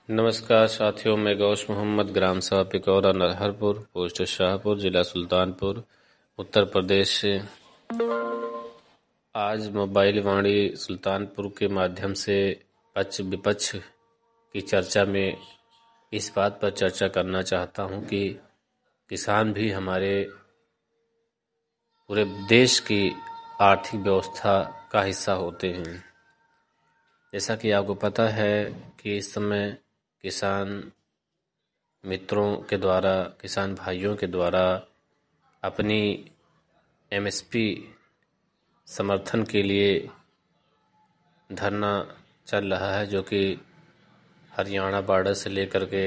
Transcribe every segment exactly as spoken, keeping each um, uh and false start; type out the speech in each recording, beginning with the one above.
नमस्कार साथियों, मैं गौश मोहम्मद, ग्राम सभा पिकौरा नरहरपुर, पोस्ट शाहपुर, जिला सुल्तानपुर, उत्तर प्रदेश से आज मोबाइल वाणी सुल्तानपुर के माध्यम से पक्ष विपक्ष की चर्चा में इस बात पर चर्चा करना चाहता हूं कि किसान भी हमारे पूरे देश की आर्थिक व्यवस्था का हिस्सा होते हैं। जैसा कि आपको पता है कि इस समय किसान मित्रों के द्वारा, किसान भाइयों के द्वारा अपनी एमएसपी समर्थन के लिए धरना चल रहा है, जो कि हरियाणा बॉर्डर से लेकर के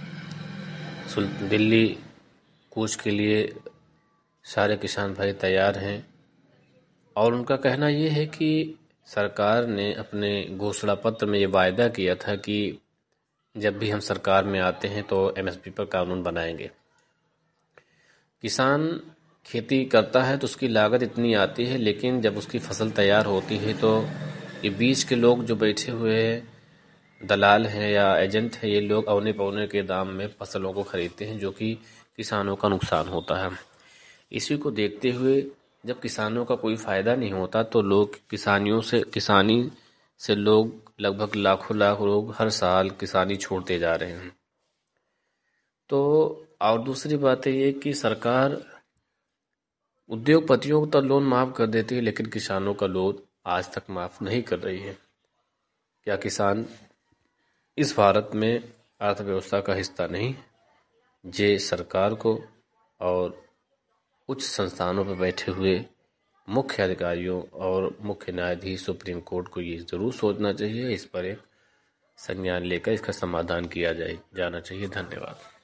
दिल्ली कूच के लिए सारे किसान भाई तैयार हैं। और उनका कहना ये है कि सरकार ने अपने घोषणा पत्र में ये वायदा किया था कि जब भी हम सरकार में आते हैं तो एमएसपी पर कानून बनाएंगे। किसान खेती करता है तो उसकी लागत इतनी आती है, लेकिन जब उसकी फसल तैयार होती है तो ये बीच के लोग जो बैठे हुए हैं, दलाल हैं या एजेंट हैं, ये लोग औने पौने के दाम में फसलों को खरीदते हैं, जो कि किसानों का नुकसान होता है। इसी को देखते हुए जब किसानों का कोई फायदा नहीं होता तो लोग किसानियों से किसानी से लोग लगभग लाखों लाख लोग हर साल किसानी छोड़ते जा रहे हैं। तो और दूसरी बात ये कि सरकार उद्योगपतियों का लोन माफ कर देती है, लेकिन किसानों का लोन आज तक माफ नहीं कर रही है। क्या किसान इस भारत में अर्थव्यवस्था का हिस्सा नहीं? जे सरकार को और उच्च संस्थानों पर बैठे हुए मुख्य अधिकारियों और मुख्य न्यायाधीश सुप्रीम कोर्ट को ये जरूर सोचना चाहिए, इस पर एक संज्ञान लेकर इसका समाधान किया जाए जाना चाहिए। धन्यवाद।